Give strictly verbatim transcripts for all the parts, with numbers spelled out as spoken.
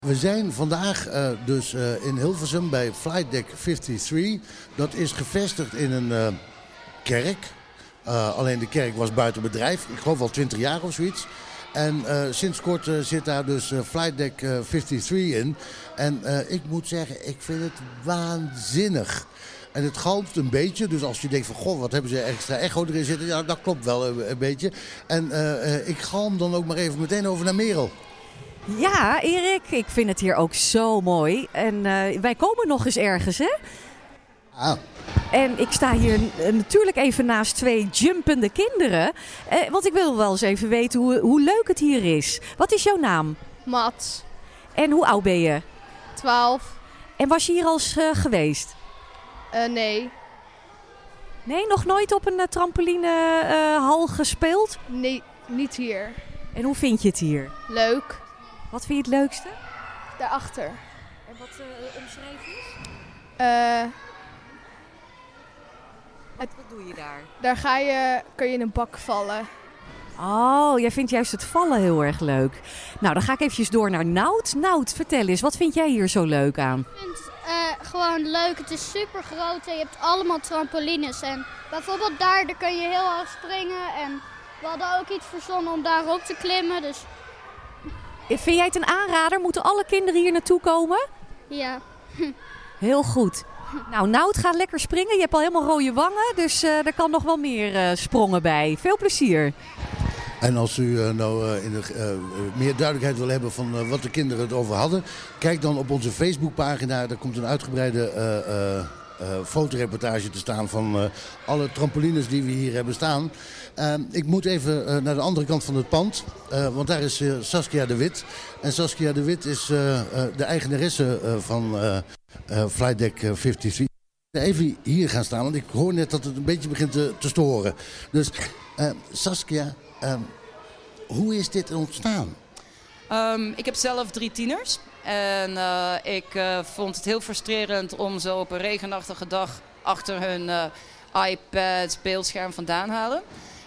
We zijn vandaag uh, dus uh, in Hilversum bij Flight Deck vijfenvijftig. Dat is gevestigd in een uh, kerk. Uh, alleen de kerk was buiten bedrijf. Ik geloof al twintig jaar of zoiets. En uh, sinds kort uh, zit daar dus uh, Flight Deck uh, vijfenvijftig in. En uh, ik moet zeggen, ik vind het waanzinnig. En het galmt een beetje, dus als je denkt van goh, wat hebben ze extra echo erin zitten. Ja, dat klopt wel een, een beetje. En uh, uh, ik galm dan ook maar even meteen over naar Merel. Ja, Erik, ik vind het hier ook zo mooi. En uh, wij komen nog eens ergens, hè? Ah. En ik sta hier uh, natuurlijk even naast twee jumpende kinderen. Uh, want ik wil wel eens even weten hoe, hoe leuk het hier is. Wat is jouw naam? Mats. En hoe oud ben je? twaalf. En was je hier al eens uh, geweest? Uh, nee. Nee, nog nooit op een uh, trampolinehal uh, gespeeld? Nee, niet hier. En hoe vind je het hier? Leuk. Wat vind je het leukste? Daarachter. En wat uh, omschrijf je? Uh, wat, wat doe je daar? Daar ga je, kun je in een bak vallen. Oh, jij vindt juist het vallen heel erg leuk. Nou, dan ga ik eventjes door naar Nout. Nout, vertel eens, wat vind jij hier zo leuk aan? Ik vind het uh, gewoon leuk. Het is super groot en je hebt allemaal trampolines. En bijvoorbeeld daar, daar kun je heel hoog springen. En we hadden ook iets verzonnen om daar ook te klimmen. Dus... Vind jij het een aanrader? Moeten alle kinderen hier naartoe komen? Ja. Heel goed. Nou, Nout, ga lekker springen. Je hebt al helemaal rode wangen, dus uh, er kan nog wel meer uh, sprongen bij. Veel plezier. En als u uh, nou uh, in de, uh, meer duidelijkheid wil hebben van uh, wat de kinderen het over hadden, kijk dan op onze Facebookpagina. Daar komt een uitgebreide uh, uh, uh, fotoreportage te staan van uh, alle trampolines die we hier hebben staan. Uh, ik moet even uh, naar de andere kant van het pand, uh, want daar is uh, Saskia de Wit. En Saskia de Wit is uh, uh, de eigenaresse uh, van uh, uh, Flight Deck vijfenvijftig. Even hier gaan staan, want ik hoor net dat het een beetje begint te, te storen. Dus uh, Saskia, uh, hoe is dit ontstaan? Um, ik heb zelf drie tieners. En uh, ik uh, vond het heel frustrerend om zo op een regenachtige dag achter hun uh, iPad, beeldscherm vandaan halen.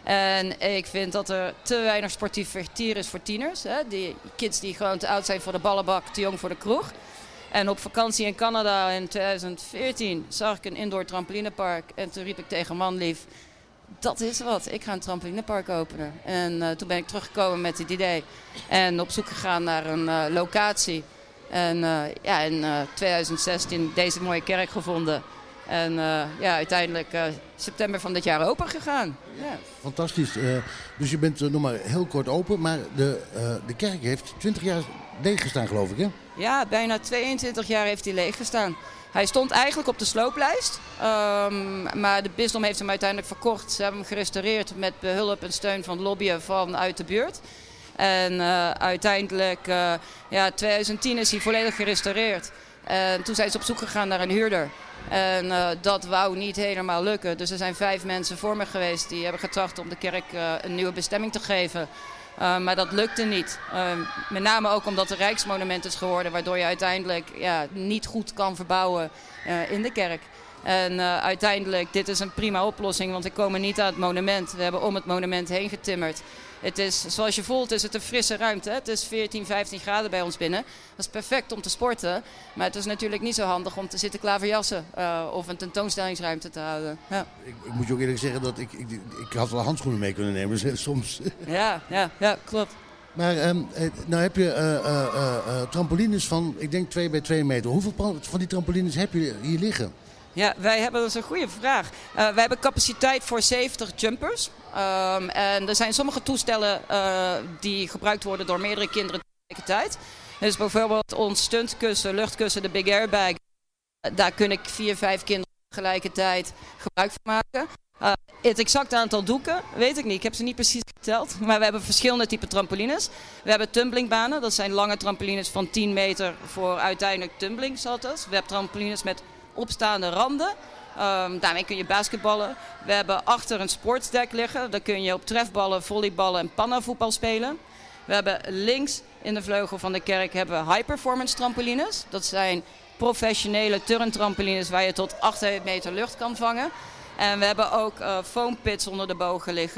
En ik vind dat er te weinig sportief vertier is voor tieners. Hè? Die kids die gewoon te oud zijn voor de ballenbak, te jong voor de kroeg. En op vakantie in Canada in twintig veertien zag ik een indoor trampolinepark. En toen riep ik tegen manlief, dat is wat, ik ga een trampolinepark openen. En uh, toen ben ik teruggekomen met het idee. En op zoek gegaan naar een uh, locatie. En uh, ja, in uh, twintig zestien deze mooie kerk gevonden. En uh, ja, uiteindelijk uh, september van dit jaar open gegaan. Ja. Fantastisch. Uh, dus je bent uh, nog maar heel kort open. Maar de, uh, de kerk heeft twintig jaar leeg gestaan, geloof ik, hè? Ja, bijna tweeëntwintig jaar heeft hij leeg gestaan. Hij stond eigenlijk op de slooplijst. Um, maar de bisdom heeft hem uiteindelijk verkocht. Ze hebben hem gerestaureerd met behulp en steun van lobbyen vanuit de buurt. En uh, uiteindelijk, uh, ja, twintig tien is hij volledig gerestaureerd. En toen zijn ze op zoek gegaan naar een huurder. En uh, dat wou niet helemaal lukken. Dus er zijn vijf mensen voor me geweest die hebben getracht om de kerk uh, een nieuwe bestemming te geven. Uh, maar dat lukte niet. Uh, met name ook omdat het Rijksmonument is geworden, waardoor je uiteindelijk ja, niet goed kan verbouwen uh, in de kerk. En uh, uiteindelijk, dit is een prima oplossing, want we komen niet aan het monument. We hebben om het monument heen getimmerd. Het is, zoals je voelt, is het een frisse ruimte. Het is veertien, vijftien graden bij ons binnen. Dat is perfect om te sporten. Maar het is natuurlijk niet zo handig om te zitten klaverjassen uh, of een tentoonstellingsruimte te houden. Ja. Ik, ik moet je ook eerlijk zeggen dat ik, ik, ik had wel handschoenen mee kunnen nemen soms. Ja, ja, ja, klopt. Maar um, nou heb je uh, uh, uh, trampolines van, ik denk twee bij twee meter. Hoeveel van die trampolines heb je hier liggen? Ja, wij hebben, dat is een goede vraag. Uh, wij hebben capaciteit voor zeventig jumpers. Um, en er zijn sommige toestellen uh, die gebruikt worden door meerdere kinderen tegelijkertijd. Dus bijvoorbeeld ons stuntkussen, luchtkussen, de Big Airbag. Daar kun ik vier, vijf kinderen tegelijkertijd gebruik van maken. Uh, het exacte aantal doeken weet ik niet. Ik heb ze niet precies geteld. Maar we hebben verschillende typen trampolines. We hebben tumblingbanen. Dat zijn lange trampolines van tien meter voor uiteindelijk tumbling salto's. We hebben trampolines met opstaande randen. Um, daarmee kun je basketballen. We hebben achter een sportsdeck liggen. Daar kun je op trefballen, volleyballen en pannavoetbal spelen. We hebben links in de vleugel van de kerk hebben we high-performance trampolines. Dat zijn professionele turntrampolines waar je tot acht meter lucht kan vangen. En we hebben ook uh, foampits onder de bogen liggen.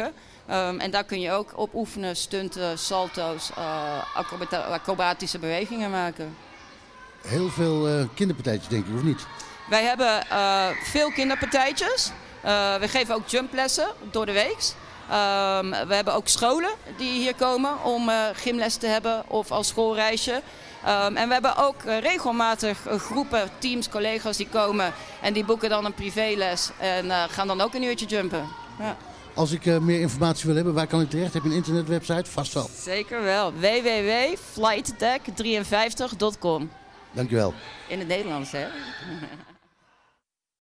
Um, en daar kun je ook op oefenen, stunten, salto's, uh, acrobata- acrobatische bewegingen maken. Heel veel uh, kinderpartijtjes denk ik, of niet? Wij hebben uh, veel kinderpartijtjes. Uh, we geven ook jumplessen door de week. Um, we hebben ook scholen die hier komen om uh, gymles te hebben of als schoolreisje. Um, en we hebben ook uh, regelmatig uh, groepen, teams, collega's die komen en die boeken dan een privéles en uh, gaan dan ook een uurtje jumpen. Ja. Als ik uh, meer informatie wil hebben, waar kan ik terecht? Heb je een internetwebsite? Vast wel. Zeker wel. w w w punt flight deck drieënvijftig punt com. Dankjewel. In het Nederlands, hè?